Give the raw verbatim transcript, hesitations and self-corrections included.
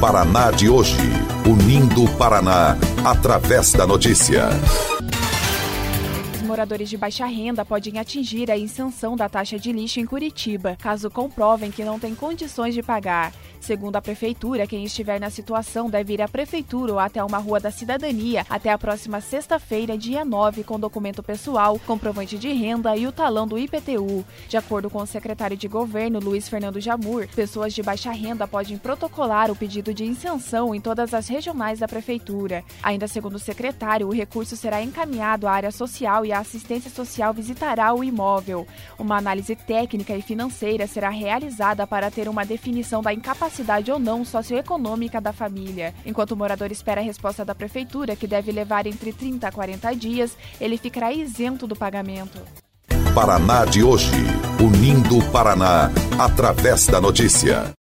Paraná de hoje, unindo o Paraná através da notícia. Moradores de baixa renda podem atingir a isenção da taxa de lixo em Curitiba, caso comprovem que não têm condições de pagar. Segundo a Prefeitura, quem estiver na situação deve ir à Prefeitura ou até uma Rua da Cidadania até a próxima sexta-feira, dia nove, com documento pessoal, comprovante de renda e o talão do I P T U. De acordo com o secretário de Governo, Luiz Fernando Jamur, pessoas de baixa renda podem protocolar o pedido de isenção em todas as regionais da Prefeitura. Ainda segundo o secretário, o recurso será encaminhado à área social e a assistência social visitará o imóvel. Uma análise técnica e financeira será realizada para ter uma definição da incapacidade ou não socioeconômica da família. Enquanto o morador espera a resposta da Prefeitura, que deve levar entre trinta a quarenta dias, ele ficará isento do pagamento. Paraná de hoje, unindo o Paraná através da notícia.